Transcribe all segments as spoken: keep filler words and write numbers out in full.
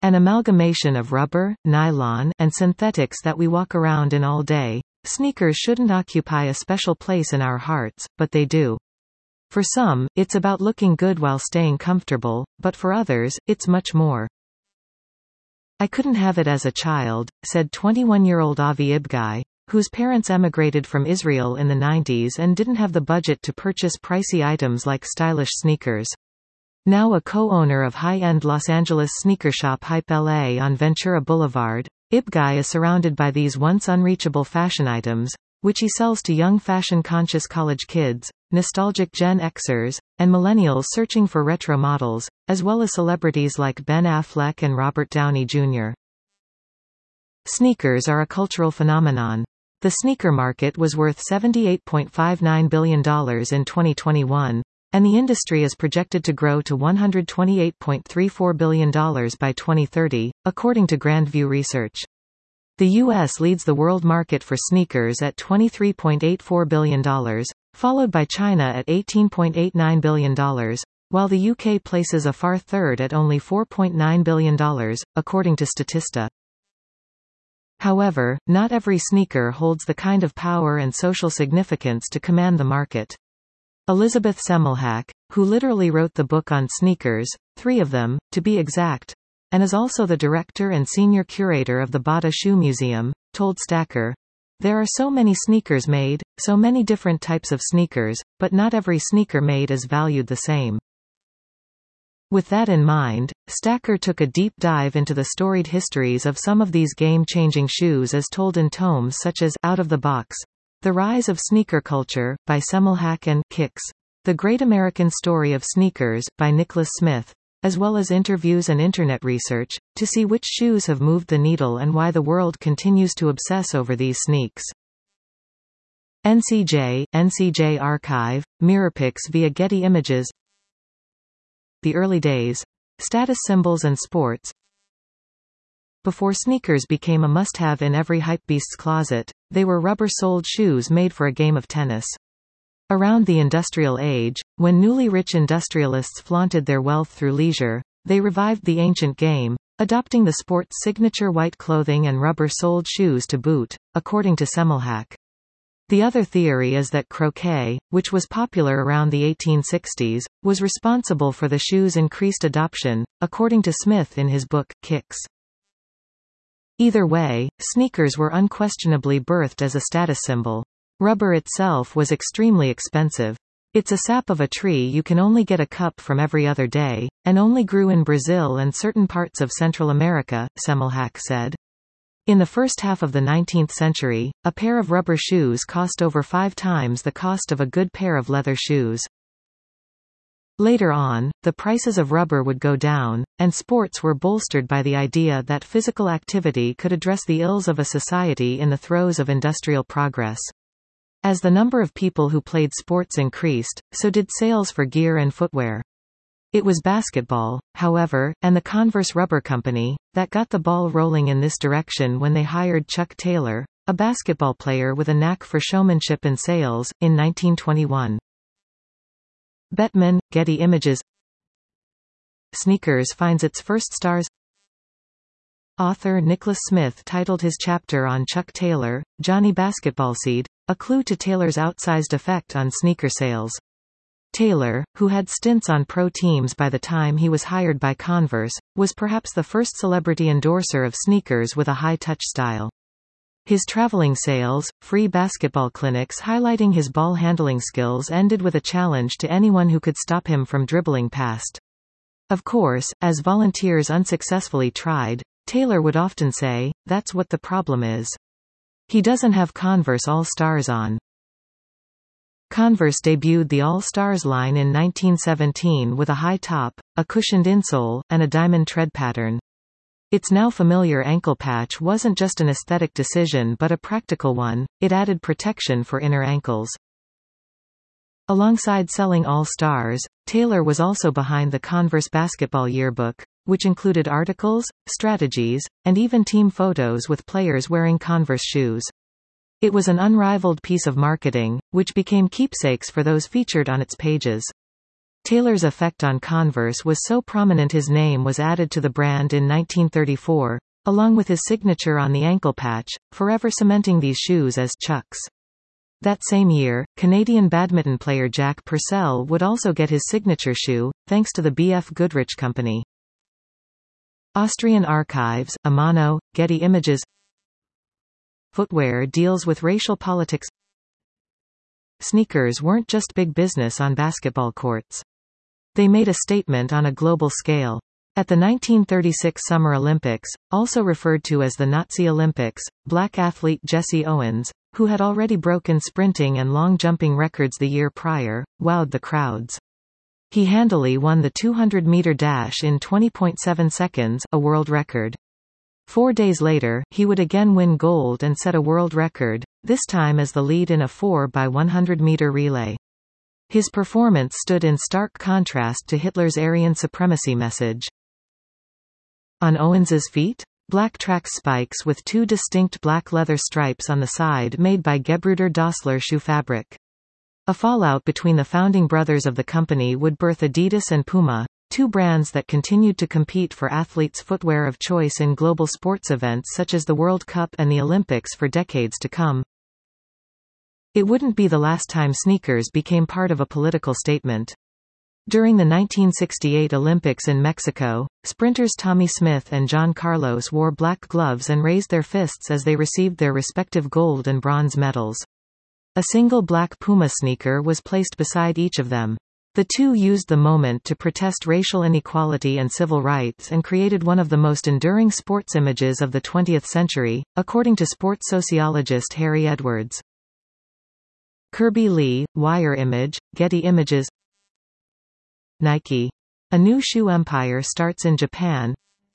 An amalgamation of rubber, nylon, and synthetics that we walk around in all day. Sneakers shouldn't occupy a special place in our hearts, but they do. For some, it's about looking good while staying comfortable, but for others, it's much more. I couldn't have it as a child, said twenty-one-year-old Avi Ibgai, whose parents emigrated from Israel in the nineties and didn't have the budget to purchase pricey items like stylish sneakers. Now a co-owner of high-end Los Angeles sneaker shop Hype L A on Ventura Boulevard, Ibgai is surrounded by these once unreachable fashion items, which he sells to young fashion-conscious college kids, nostalgic Gen Xers, and millennials searching for retro models, as well as celebrities like Ben Affleck and Robert Downey Junior Sneakers are a cultural phenomenon. The sneaker market was worth seventy-eight point five nine billion dollars in twenty twenty-one, and the industry is projected to grow to one hundred twenty-eight point three four billion dollars by twenty thirty, according to Grandview Research. The U S leads the world market for sneakers at twenty-three point eight four billion dollars, followed by China at eighteen point eight nine billion dollars, while the U K places a far third at only four point nine billion dollars, according to Statista. However, not every sneaker holds the kind of power and social significance to command the market. Elizabeth Semmelhack, who literally wrote the book on sneakers, three of them, to be exact, and is also the director and senior curator of the Bata Shoe Museum, told Stacker, "There are so many sneakers made, so many different types of sneakers, but not every sneaker made is valued the same." With that in mind, Stacker took a deep dive into the storied histories of some of these game-changing shoes as told in tomes such as Out of the Box, The Rise of Sneaker Culture, by Semmelhack, and Kicks, The Great American Story of Sneakers, by Nicholas Smith, as well as interviews and internet research, to see which shoes have moved the needle and why the world continues to obsess over these sneaks. N C J, N C J Archive, Mirrorpics via Getty Images. The early days. Status symbols and sports. Before sneakers became a must-have in every hypebeast's closet, they were rubber-soled shoes made for a game of tennis. Around the industrial age, when newly rich industrialists flaunted their wealth through leisure, they revived the ancient game, adopting the sport's signature white clothing and rubber-soled shoes to boot, according to Semmelhack. The other theory is that croquet, which was popular around the eighteen sixties, was responsible for the shoe's increased adoption, according to Smith in his book, Kicks. Either way, sneakers were unquestionably birthed as a status symbol. Rubber itself was extremely expensive. It's a sap of a tree you can only get a cup from every other day, and only grew in Brazil and certain parts of Central America, Semmelhack said. In the first half of the nineteenth century, a pair of rubber shoes cost over five times the cost of a good pair of leather shoes. Later on, the prices of rubber would go down, and sports were bolstered by the idea that physical activity could address the ills of a society in the throes of industrial progress. As the number of people who played sports increased, so did sales for gear and footwear. It was basketball, however, and the Converse Rubber Company, that got the ball rolling in this direction when they hired Chuck Taylor, a basketball player with a knack for showmanship and sales, in nineteen twenty-one. Bettman, Getty Images. Sneakers finds its first stars. Author Nicholas Smith titled his chapter on Chuck Taylor, Johnny Basketballseed, a clue to Taylor's outsized effect on sneaker sales. Taylor, who had stints on pro teams by the time he was hired by Converse, was perhaps the first celebrity endorser of sneakers with a high-touch style. His traveling sales, free basketball clinics highlighting his ball handling skills ended with a challenge to anyone who could stop him from dribbling past. Of course, as volunteers unsuccessfully tried, Taylor would often say, "That's what the problem is. He doesn't have Converse All-Stars on." Converse debuted the All-Stars line in nineteen seventeen with a high top, a cushioned insole, and a diamond tread pattern. Its now familiar ankle patch wasn't just an aesthetic decision but a practical one, it added protection for inner ankles. Alongside selling All-Stars, Taylor was also behind the Converse Basketball Yearbook, which included articles, strategies, and even team photos with players wearing Converse shoes. It was an unrivaled piece of marketing, which became keepsakes for those featured on its pages. Taylor's effect on Converse was so prominent his name was added to the brand in nineteen thirty-four, along with his signature on the ankle patch, forever cementing these shoes as Chucks. That same year, Canadian badminton player Jack Purcell would also get his signature shoe, thanks to the B F Goodrich Company. Austrian Archives, Amano, Getty Images. Footwear deals with racial politics. Sneakers weren't just big business on basketball courts. They made a statement on a global scale. At the nineteen thirty-six Summer Olympics, also referred to as the Nazi Olympics, black athlete Jesse Owens, who had already broken sprinting and long jumping records the year prior, wowed the crowds. He handily won the two hundred meter dash in twenty point seven seconds, a world record. Four days later, he would again win gold and set a world record, this time as the lead in a four by one hundred meter relay. His performance stood in stark contrast to Hitler's Aryan supremacy message. On Owens's feet? Black track spikes with two distinct black leather stripes on the side made by Gebruder Dossler shoe fabric. A fallout between the founding brothers of the company would birth Adidas and Puma, two brands that continued to compete for athletes' footwear of choice in global sports events such as the World Cup and the Olympics for decades to come. It wouldn't be the last time sneakers became part of a political statement. During the nineteen sixty-eight Olympics in Mexico, sprinters Tommy Smith and John Carlos wore black gloves and raised their fists as they received their respective gold and bronze medals. A single black Puma sneaker was placed beside each of them. The two used the moment to protest racial inequality and civil rights and created one of the most enduring sports images of the twentieth century, according to sports sociologist Harry Edwards. Kirby Lee, Wire Image, Getty Images. Nike. A new shoe empire starts in Japan.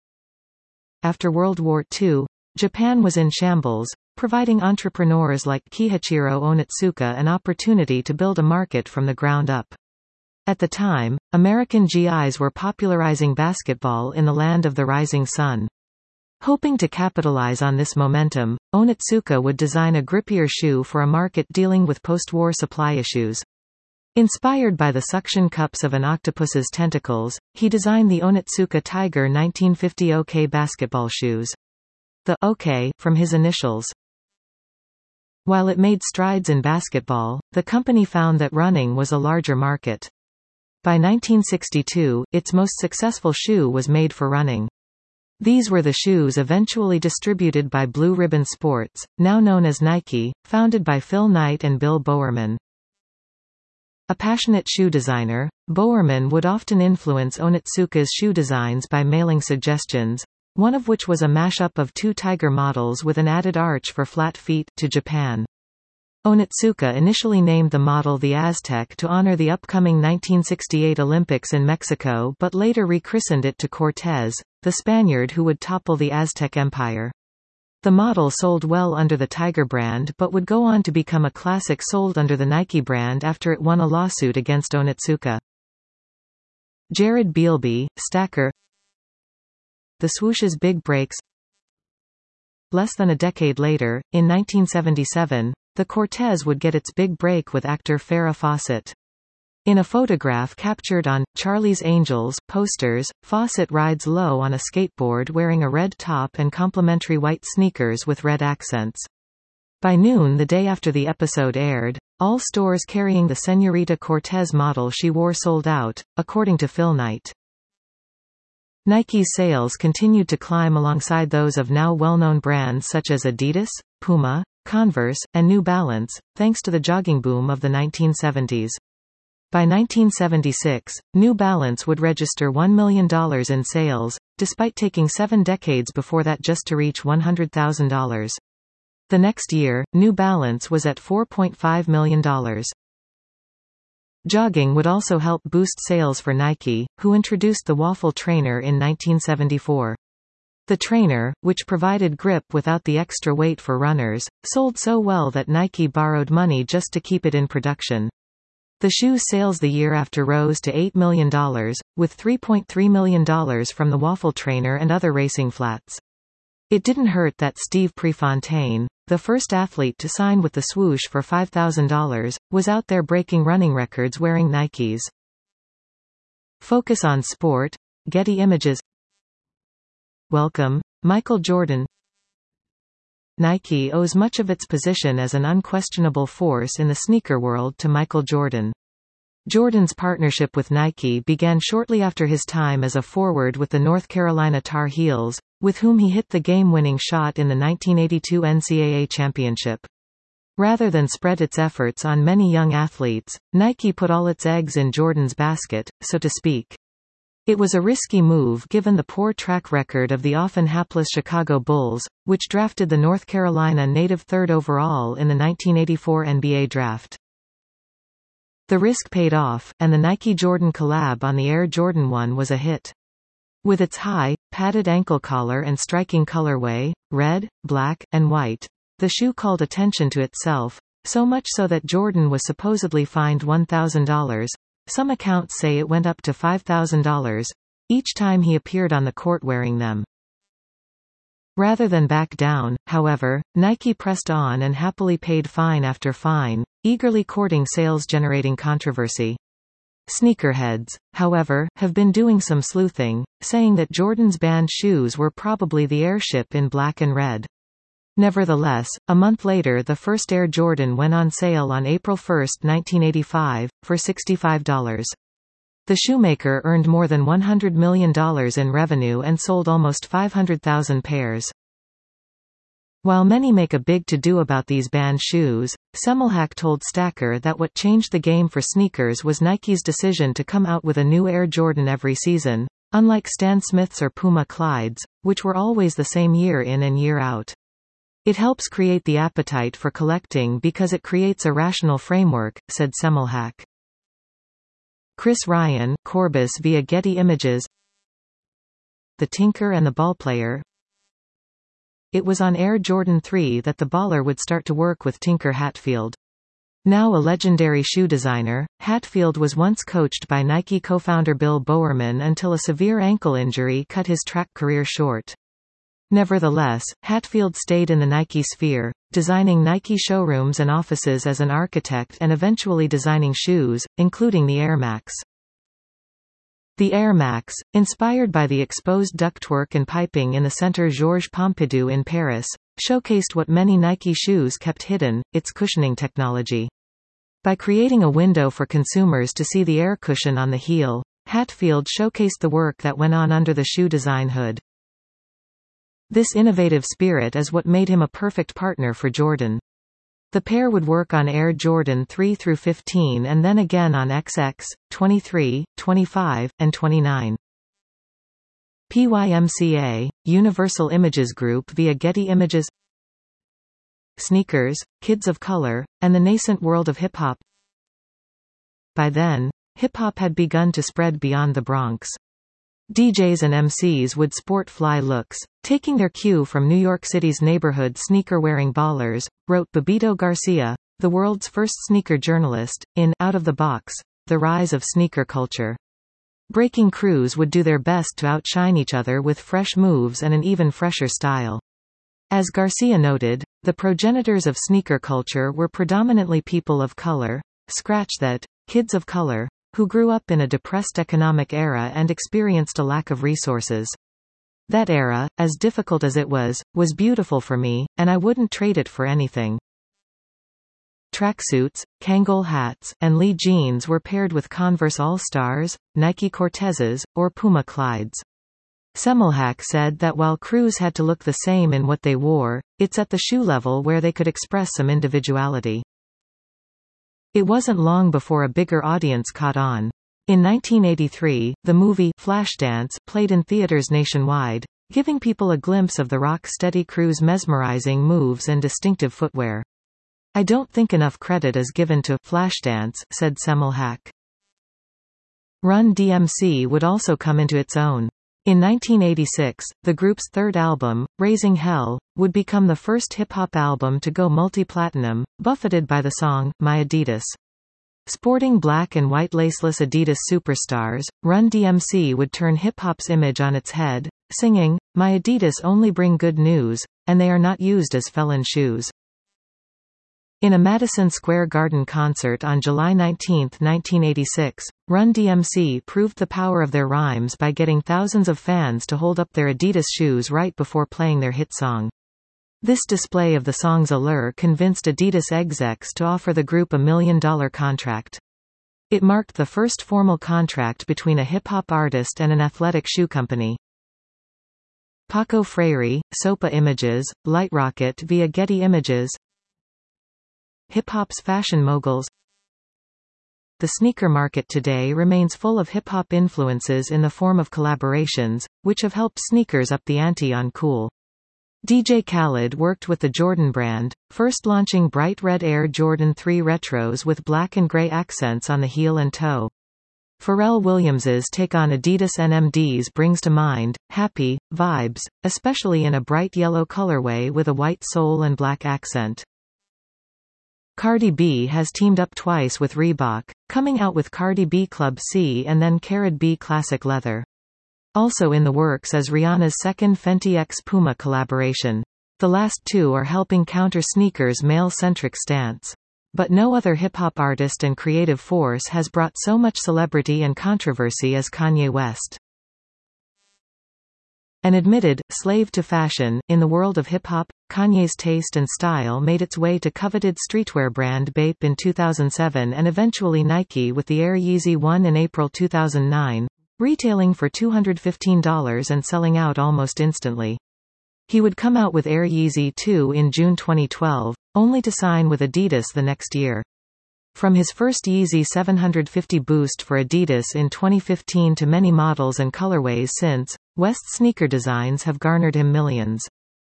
After World War Two, Japan was in shambles, providing entrepreneurs like Kihachiro Onitsuka an opportunity to build a market from the ground up. At the time, American G Is were popularizing basketball in the land of the rising sun. Hoping to capitalize on this momentum, Onitsuka would design a grippier shoe for a market dealing with post-war supply issues. Inspired by the suction cups of an octopus's tentacles, he designed the Onitsuka Tiger nineteen fifty OK basketball shoes. The OK from his initials. While it made strides in basketball, the company found that running was a larger market. By nineteen sixty-two, its most successful shoe was made for running. These were the shoes eventually distributed by Blue Ribbon Sports, now known as Nike, founded by Phil Knight and Bill Bowerman. A passionate shoe designer, Bowerman would often influence Onitsuka's shoe designs by mailing suggestions, one of which was a mashup of two Tiger models with an added arch for flat feet, to Japan. Onitsuka initially named the model the Aztec to honor the upcoming nineteen sixty-eight Olympics in Mexico but later rechristened it to Cortez, the Spaniard who would topple the Aztec Empire. The model sold well under the Tiger brand but would go on to become a classic sold under the Nike brand after it won a lawsuit against Onitsuka. Jared Bealby, Stacker. The swoosh's big breaks. Less than a decade later, in nineteen seventy-seven, the Cortez would get its big break with actor Farrah Fawcett. In a photograph captured on Charlie's Angels posters, Fawcett rides low on a skateboard wearing a red top and complimentary white sneakers with red accents. By noon the day after the episode aired, all stores carrying the Señorita Cortez model she wore sold out, according to Phil Knight. Nike's sales continued to climb alongside those of now well-known brands such as Adidas, Puma, Converse, and New Balance, thanks to the jogging boom of the nineteen seventies. By nineteen seventy-six, New Balance would register one million dollars in sales, despite taking seven decades before that just to reach one hundred thousand dollars. The next year, New Balance was at four point five million dollars. Jogging would also help boost sales for Nike, who introduced the Waffle Trainer in nineteen seventy-four. The trainer, which provided grip without the extra weight for runners, sold so well that Nike borrowed money just to keep it in production. The shoe's sales the year after rose to eight million dollars, with three point three million dollars from the Waffle Trainer and other racing flats. It didn't hurt that Steve Prefontaine, the first athlete to sign with the swoosh for five thousand dollars, was out there breaking running records wearing Nikes. Focus on sport. Getty Images. Welcome, Michael Jordan. Nike owes much of its position as an unquestionable force in the sneaker world to Michael Jordan. Jordan's partnership with Nike began shortly after his time as a forward with the North Carolina Tar Heels, with whom he hit the game-winning shot in the nineteen eighty-two N C double A championship. Rather than spread its efforts on many young athletes, Nike put all its eggs in Jordan's basket, so to speak. It was a risky move given the poor track record of the often hapless Chicago Bulls, which drafted the North Carolina native third overall in the nineteen eighty-four N B A draft. The risk paid off, and the Nike-Jordan collab on the Air Jordan one was a hit. With its high, padded ankle collar and striking colorway, red, black, and white, the shoe called attention to itself, so much so that Jordan was supposedly fined one thousand dollars. Some accounts say it went up to five thousand dollars, each time he appeared on the court wearing them. Rather than back down, however, Nike pressed on and happily paid fine after fine, eagerly courting sales-generating controversy. Sneakerheads, however, have been doing some sleuthing, saying that Jordan's banned shoes were probably the Airship in black and red. Nevertheless, a month later the first Air Jordan went on sale on April first nineteen eighty-five, for sixty-five dollars. The shoemaker earned more than one hundred million dollars in revenue and sold almost five hundred thousand pairs. While many make a big to-do about these banned shoes, Semmelhack told Stacker that what changed the game for sneakers was Nike's decision to come out with a new Air Jordan every season, unlike Stan Smith's or Puma Clydes, which were always the same year in and year out. It helps create the appetite for collecting because it creates a rational framework, said Semmelhack. Chris Ryan, Corbis via Getty Images. The Tinker and the Ballplayer. It was on Air Jordan three that the baller would start to work with Tinker Hatfield. Now a legendary shoe designer, Hatfield was once coached by Nike co-founder Bill Bowerman until a severe ankle injury cut his track career short. Nevertheless, Hatfield stayed in the Nike sphere, designing Nike showrooms and offices as an architect and eventually designing shoes, including the Air Max. The Air Max, inspired by the exposed ductwork and piping in the Centre Georges Pompidou in Paris, showcased what many Nike shoes kept hidden, its cushioning technology. By creating a window for consumers to see the air cushion on the heel, Hatfield showcased the work that went on under the shoe design hood. This innovative spirit is what made him a perfect partner for Jordan. The pair would work on Air Jordan three through fifteen and then again on X X, twenty-three, twenty-five, and twenty-nine. P Y M C A, Universal Images Group via Getty Images. Sneakers, Kids of Color, and the nascent world of hip-hop. By then, hip-hop had begun to spread beyond the Bronx. D Js and M Cs would sport fly looks, taking their cue from New York City's neighborhood sneaker-wearing ballers, wrote Bebito Garcia, the world's first sneaker journalist, in Out of the Box, The Rise of Sneaker Culture. Breaking crews would do their best to outshine each other with fresh moves and an even fresher style. As Garcia noted, the progenitors of sneaker culture were predominantly people of color, scratch that, kids of color, who grew up in a depressed economic era and experienced a lack of resources. That era, as difficult as it was, was beautiful for me, and I wouldn't trade it for anything. Tracksuits, Kangol hats, and Lee jeans were paired with Converse All-Stars, Nike Cortezes, or Puma Clydes. Semmelhack said that while crews had to look the same in what they wore, it's at the shoe level where they could express some individuality. It wasn't long before a bigger audience caught on. In nineteen eighty-three, the movie Flashdance played in theaters nationwide, giving people a glimpse of the rock-steady crew's mesmerizing moves and distinctive footwear. I don't think enough credit is given to Flashdance, said Semmelhack. Run D M C would also come into its own. In nineteen eighty-six, the group's third album, Raising Hell, would become the first hip-hop album to go multi-platinum, buffeted by the song, My Adidas. Sporting black and white laceless Adidas superstars, Run D M C would turn hip-hop's image on its head, singing, My Adidas only bring good news, and they are not used as felon shoes. In a Madison Square Garden concert on July nineteenth, nineteen eighty-six, Run D M C proved the power of their rhymes by getting thousands of fans to hold up their Adidas shoes right before playing their hit song. This display of the song's allure convinced Adidas execs to offer the group a million-dollar contract. It marked the first formal contract between a hip-hop artist and an athletic shoe company. Paco Freire, Sopa Images, Lightrocket via Getty Images. Hip-hop's fashion moguls. The sneaker market today remains full of hip-hop influences in the form of collaborations, which have helped sneakers up the ante on cool. D J Khaled worked with the Jordan brand, first launching bright red Air Jordan three Retros with black and gray accents on the heel and toe. Pharrell Williams's take on Adidas N M Ds brings to mind happy vibes, especially in a bright yellow colorway with a white sole and black accent. Cardi B has teamed up twice with Reebok, coming out with Cardi B Club C and then Cardi B Classic Leather. Also in the works is Rihanna's second Fenty x Puma collaboration. The last two are helping counter sneakers' male-centric stance. But no other hip-hop artist and creative force has brought so much celebrity and controversy as Kanye West. An admitted slave to fashion, in the world of hip-hop, Kanye's taste and style made its way to coveted streetwear brand Bape in two thousand seven and eventually Nike with the Air Yeezy one in April two thousand nine, retailing for two hundred fifteen dollars and selling out almost instantly. He would come out with Air Yeezy two in June twenty twelve, only to sign with Adidas the next year. From his first Yeezy seven fifty Boost for Adidas in twenty fifteen to many models and colorways since, West's sneaker designs have garnered him millions.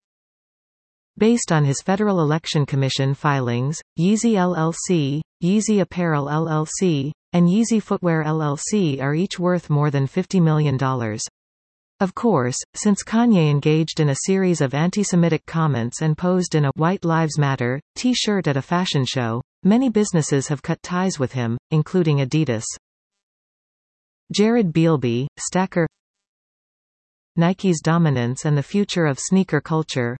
Based on his Federal Election Commission filings, Yeezy L L C, Yeezy Apparel L L C, and Yeezy Footwear L L C are each worth more than fifty million dollars. Of course, since Kanye engaged in a series of anti-Semitic comments and posed in a White Lives Matter t-shirt at a fashion show, many businesses have cut ties with him, including Adidas. Jared Bealby, Stacker. Nike's dominance and the future of sneaker culture.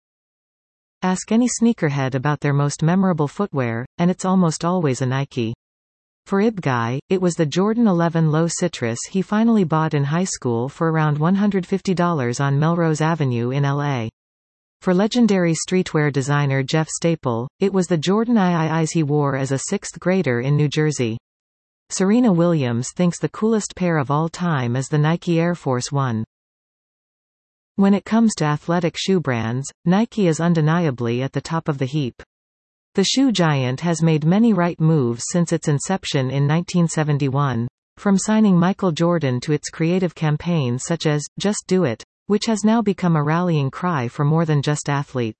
Ask any sneakerhead about their most memorable footwear, and it's almost always a Nike. For Ibguy, it was the Jordan eleven Low Citrus he finally bought in high school for around one hundred fifty dollars on Melrose Avenue in L A. For legendary streetwear designer Jeff Staple, it was the Jordan three he wore as a sixth grader in New Jersey. Serena Williams thinks the coolest pair of all time is the Nike Air Force One. When it comes to athletic shoe brands, Nike is undeniably at the top of the heap. The shoe giant has made many right moves since its inception in nineteen seventy-one, from signing Michael Jordan to its creative campaigns such as, Just Do It, which has now become a rallying cry for more than just athletes.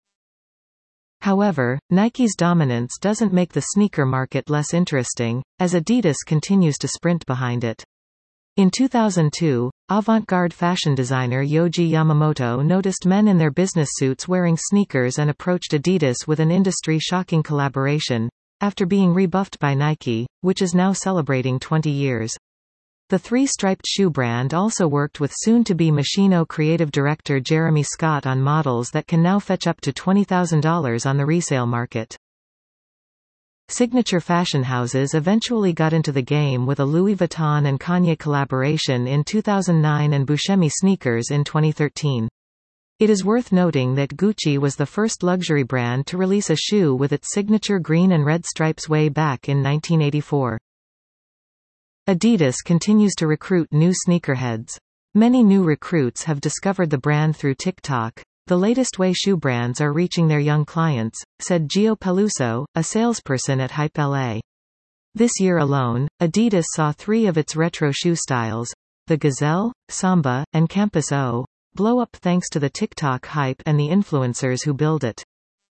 However, Nike's dominance doesn't make the sneaker market less interesting, as Adidas continues to sprint behind it. In two thousand two, avant-garde fashion designer Yohji Yamamoto noticed men in their business suits wearing sneakers and approached Adidas with an industry-shocking collaboration, after being rebuffed by Nike, which is now celebrating twenty years. The three-striped shoe brand also worked with soon-to-be Moschino creative director Jeremy Scott on models that can now fetch up to twenty thousand dollars on the resale market. Signature fashion houses eventually got into the game with a Louis Vuitton and Kanye collaboration in two thousand nine and Buscemi sneakers in twenty thirteen. It is worth noting that Gucci was the first luxury brand to release a shoe with its signature green and red stripes way back in nineteen eighty-four. Adidas continues to recruit new sneakerheads. Many new recruits have discovered the brand through TikTok. The latest way shoe brands are reaching their young clients, said Gio Peluso, a salesperson at Hype L A. This year alone, Adidas saw three of its retro shoe styles, the Gazelle, Samba, and Campus O, blow up thanks to the TikTok hype and the influencers who build it.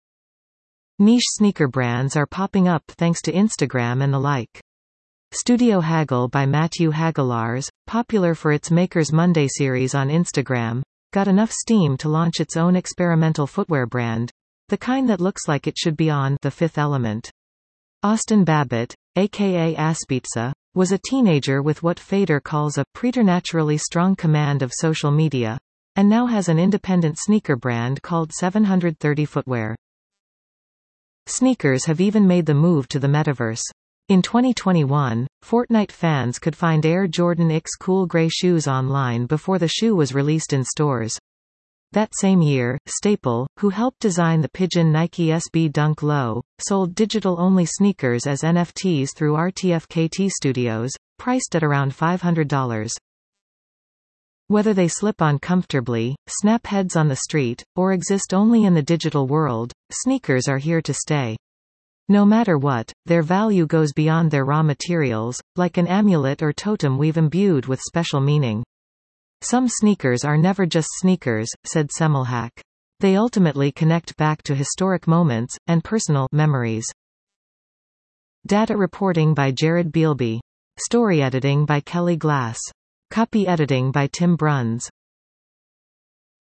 Niche sneaker brands are popping up thanks to Instagram and the like. Studio Haggle by Matthew Hagelars, popular for its Makers Monday series on Instagram, got enough steam to launch its own experimental footwear brand, the kind that looks like it should be on The Fifth Element. Austin Babbitt, aka Aspizza, was a teenager with what Fader calls a preternaturally strong command of social media, and now has an independent sneaker brand called seven thirty Footwear. Sneakers have even made the move to the metaverse. In twenty twenty-one, Fortnite fans could find Air Jordan X cool gray shoes online before the shoe was released in stores. That same year, Staple, who helped design the Pigeon Nike S B Dunk Low, sold digital-only sneakers as N F Ts through R T F K T Studios, priced at around five hundred dollars. Whether they slip on comfortably, snap heads on the street, or exist only in the digital world, sneakers are here to stay. No matter what, their value goes beyond their raw materials, like an amulet or totem we've imbued with special meaning. Some sneakers are never just sneakers, said Semmelhack. They ultimately connect back to historic moments, and personal memories. Data reporting by Jared Bealby. Story editing by Kelly Glass. Copy editing by Tim Bruns.